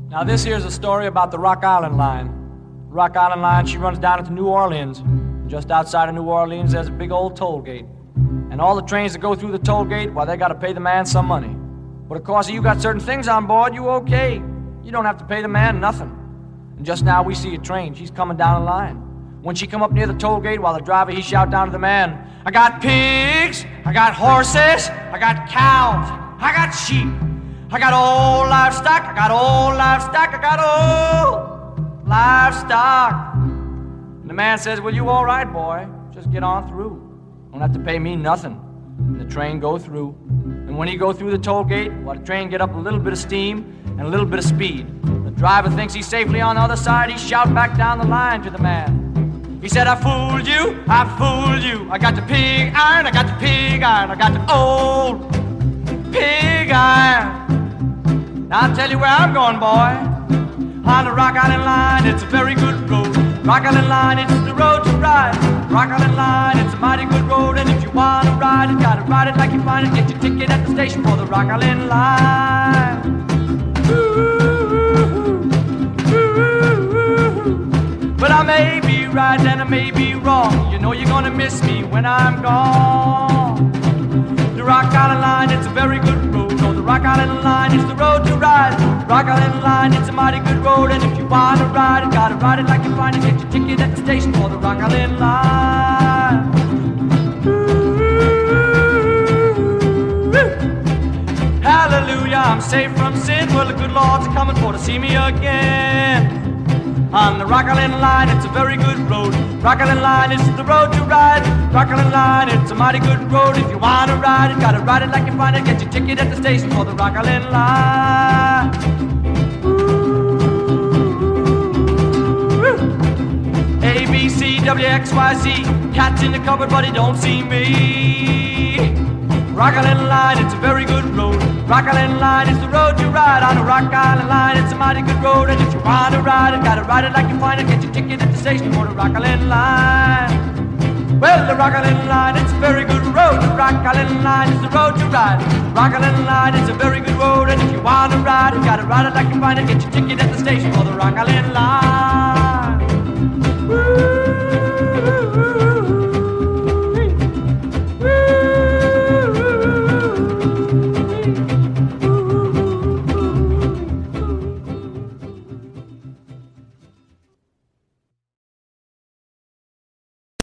Now this here's a story about the Rock Island Line. The Rock Island Line, she runs down into New Orleans. Just outside of New Orleans, there's a big old toll gate. And all the trains that go through the toll gate, well, they gotta pay the man some money. But of course, if you got certain things on board, you okay. You don't have to pay the man nothing. And just now we see a train, she's coming down the line. When she come up near the toll gate, while the driver, he shout down to the man, I got pigs, I got horses, I got cows, I got sheep, I got old livestock, I got old livestock, I got old livestock. And the man says, well, you all right, boy, just get on through. Don't have to pay me nothing. And the train go through. And when he go through the toll gate, well, the train get up a little bit of steam and a little bit of speed. The driver thinks he's safely on the other side. He shout back down the line to the man. He said, I fooled you, I fooled you. I got the pig iron, I got the pig iron, I got the old pig iron. Now I'll tell you where I'm going, boy. On the Rock Island Line, it's a very good road. Rock Island Line, it's the road to ride. Rock Island Line, it's a mighty good road. And if you want to ride it, gotta ride it like you find it. Get your ticket at the station for the Rock Island Line. But I may be right and I may be wrong. You know you're gonna miss me when I'm gone. The Rock Island Line, it's a very good road. No, the Rock Island Line is the road to ride. Rock Island Line, it's a mighty good road. And if you wanna ride it, gotta ride it like you find it. Get your ticket at the station for the Rock Island Line. Hallelujah, I'm safe from sin. Well, the good Lord's coming for to see me again. On the Rock Island Line, it's a very good road. Rock Island Line, it's the road to ride. Rock Island Line, it's a mighty good road. If you wanna ride it, gotta ride it like you find it. Get your ticket at the station for the Rock Island Line. A, B, C, W, X, Y, Z. Cat's in the cupboard, but he don't see me. Rock Island Line, it's a very good road. Rock Island Line is the road you ride. On the Rock Island Line, it's a mighty good road. And if you want to ride it, gotta ride it like you find it. Get your ticket at the station for the Rock Island Line. Well, the Rock Island Line, it's a very good road. The Rock Island Line is the road you ride. Rock Island Line, it's a very good road. And if you want to ride it, gotta ride it like you find it. Get your ticket at the station for the Rock Island Line.